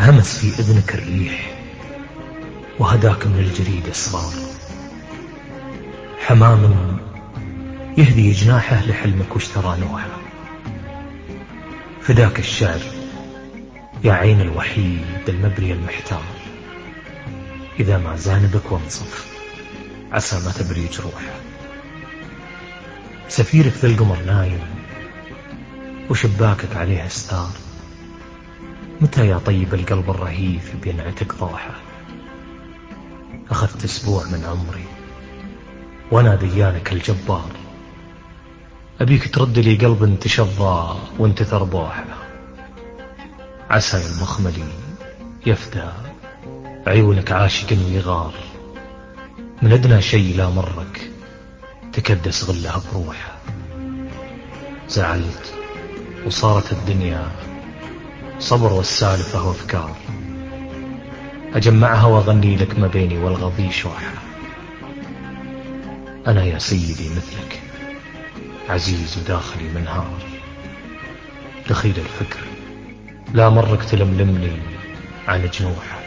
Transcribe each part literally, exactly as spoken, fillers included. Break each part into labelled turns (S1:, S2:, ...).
S1: همس في إذنك الريح وهداك من الجريد أسرار، حمام يهدي جناحه لحلمك واشترى نوحه. فداك الشعر يا عين الوحيد المبري المحتار، إذا ما زانبك وانصف عسى ما تبري جروحه. سفيرك ذا القمر نايم وشباكك عليه ستار، متى يا طيب القلب الرهيف بينعتك ضوحه؟ أخذت أسبوع من عمري وأنا ديانك الجبار، أبيك ترد لي قلب تشظى وانت ثربوحه. عسى المخملي يفدى عيونك عاشق ويغار، من أدنى شيء لا مرك تكدس غلها بروحه. زعلت وصارت الدنيا صبر والسالفة وافكار، أجمعها وأغني لك ما بيني والغضي شوحة. أنا يا سيدي مثلك عزيز وداخلي منهار، دخيل الفكر لا مرك تلملمني عن جنوحه.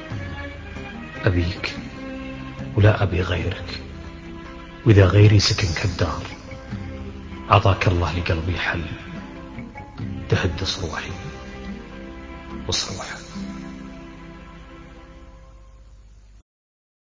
S1: أبيك ولا أبي غيرك، وإذا غيري سكن كالدار عطاك الله لقلبي حل تهد صروحي وصروحه.